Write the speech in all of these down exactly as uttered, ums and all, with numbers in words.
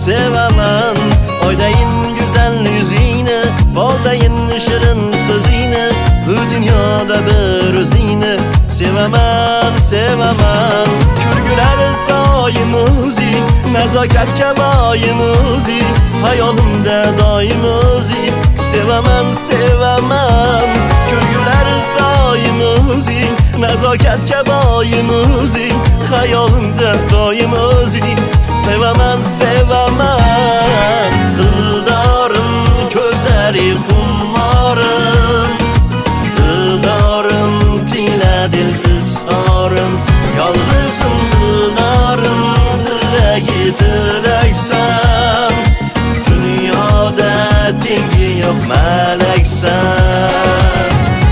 sevaman. Oydayin güzel yüzini, boldayin shirin so'zini, bu dunyoda bir o'zini sevaman, sevaman. Kulgular soyim o'zing, nazokatga boyim o'zing, hayolimda doim o'zing sevaman, sevaman. Kulgular soyim o'zing, nazokatga boyim o'zing, hayolimda doim o'zing sevaman, sevaman. Dildorim ko'zlari xummorim, dildorim tila dil izhorim, yolg'izim dildorim tilagi tilaksan, dunyoda tengi yo'q malaksan.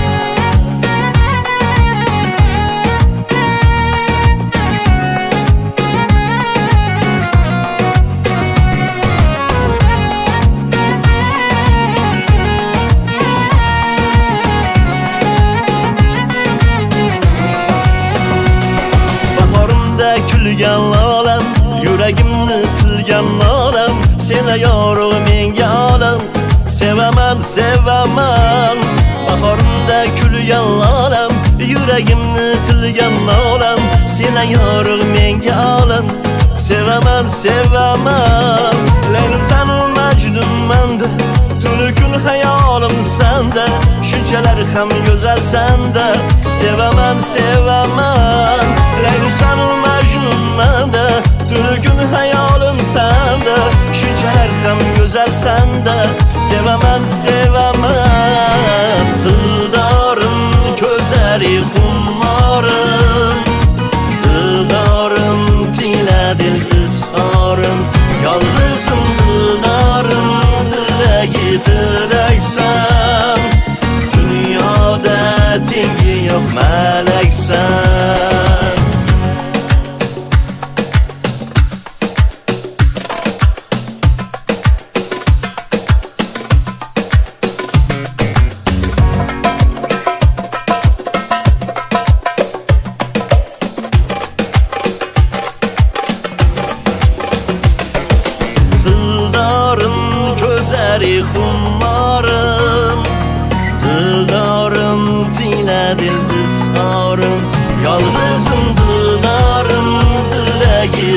Kulgan olam, yuragimni tilgan olam, seni yorug' menga olam sevaman, sevaman. Bahorimda kulgan olam, yuragimni tilgan olam, seni yorug' menga olam sevaman, sevaman. Laylisan majnunmanda, tuni kun hayolim sanda, shunchalar ham go'zalsanda sevaman, sevaman. Laylisan majnunmanda, tuni kun hayolim sanda, shunchalar ham go'zalsanda sevaman, sevaman. Dildorim ko'zlari xummorim, dildorim tila dil izhorim, yolg'izim dildorim tilagi tilaksan, dunyoda tengi yo'q malaksan. Xummorim, dildorim tila dil izhorim, yolg'izim dildorim tilagi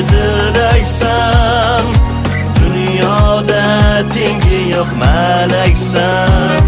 tilaksan, dunyoda tengi yo'q malaksan.